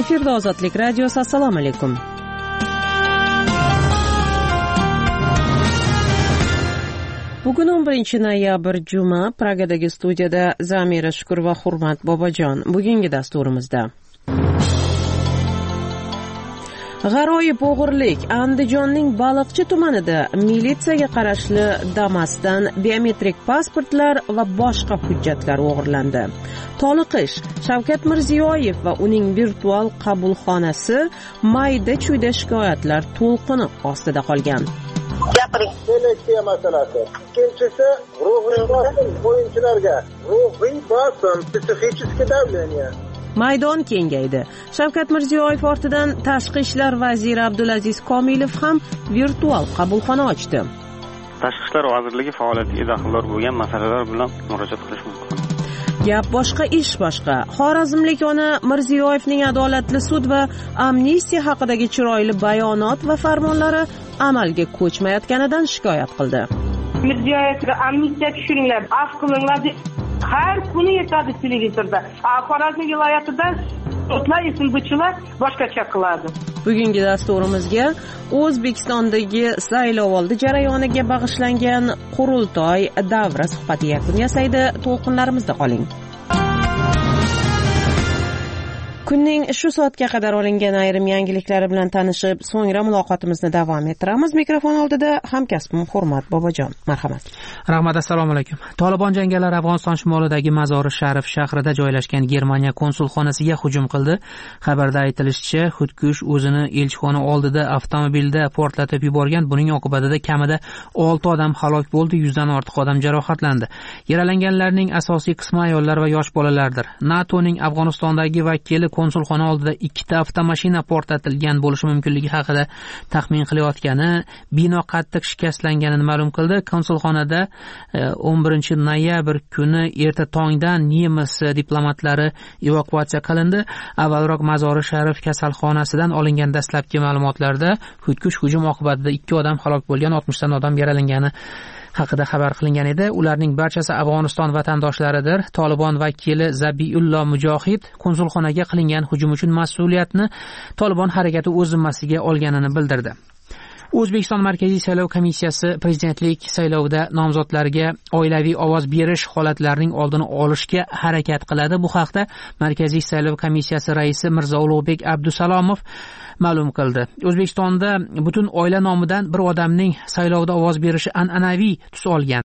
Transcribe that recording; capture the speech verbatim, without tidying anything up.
Efirda Ozodlik radiosi. Assalomu alaykum. Bugun o'n birinchi noyabr juma. Pragadagi studiyada Zamira Shukur va Hurmat Bobojon. Bugungi dasturimizda g'aroyib o'g'irlik. Andijonning Baliqchi tumanida militsiyaga qarashli Damas'dan biometrik pasportlar va boshqa hujjatlar o'g'irlandi. Toliqish. Shavkat Mirziyoyev va uning virtual qabulxonasi mayda-chuyda shikoyatlar to'lqini ostida qolgan. Gapiring. Seleksiya masalasi. Ikkinchisi ruhiy bosim o'yinchilarga. Ruhiy bosim, psixическое давление. Maydon kengaydi. Shavkat Mirziyoyev ortidan Tashqi ishlar vaziri Abdulaziz Komilov ham virtual qabulxona ochdi. Tashqi ishlar vazirligi faoliyatiga daxldor bo'lgan masalalar bilan murojaat qilish mumkin. Gap boshqa, ish boshqa. Xorazmlik ona Mirziyoyevning adolatli sud va amnistiya haqidagi chiroyli bayonot va farmonlari amalga ko'chmayotganidan shikoyat qildi. Mirziyoyevga amnistiya tushiringlar, af qilinglar deb har kuni aytadi televizorda. Xorazm viloyatida o'tlar isinbuvchilar boshqacha qiladi. Bugungi dasturimizga O'zbekistondagi saylovoldi jarayoniga bag'ishlangan qurultoy davra suhbati yakun yasaydi. To'lqinlarimizda qoling. Kunning shu soatga qadar olingan ayrim yangiliklari bilan tanishib, so'ngra muloqotimizni davom ettiramiz. Mikrofon oldida hamkasbim Hurmat Bobojon. Marhamat. Rahmat, assalomu alaykum. Tolibon jangarilari Afg'oniston shimolidagi Mazori Sharif shahrida joylashgan Germaniya konsulxonasiga hujum qildi. Xabarda aytilishicha, xudkush o'zini elchixona oldida avtomobilda portlatib yuborgan. Buning oqibatida kamida olti odam halok bo'ldi, yuzdan ortiq odam jarohatlandi. Yaralanganlarning asosiy qismi ayollar va yosh bolalardir. NATOning Afg'onistondagi vakili konsulxona oldida ikkita avtomashina portlatilgan bo'lishi mumkinligi haqida taxmin qilayotgani, bino qattiq shikastlanganini ma'lum qildi. Konsulxonada o'n birinchi noyabr kuni erta tongdan nemis diplomatlari evakuatsiya qilindi. Avvalroq Mazori Sharif kasalxonasidan olingan dastlabki ma'lumotlarda xudkush hujum oqibatida ikki odam halok bo'lgan, oltmishdan odam yaralangani haqida xabar qilingan edi. Ularning barchasi Afg'oniston vatandoshlaridir. Tolibon vakili Zabiullo Mujohid konsulxonaga qilingan hujum uchun mas'uliyatni Tolibon harakati o'z zimmasiga olganini bildirdi. O'zbekiston Markaziy saylov komissiyasi prezidentlik saylovida nomzodlarga oilaviy ovoz berish holatlarining oldini olishga harakat qiladi. Bu haqda Markaziy saylov komissiyasi raisi Mirzo Ulug'bek Abdusalomov ma'lum qildi. O'zbekistonda butun oila nomidan bir odamning saylovda ovoz berishi an'anaviy tus olgan.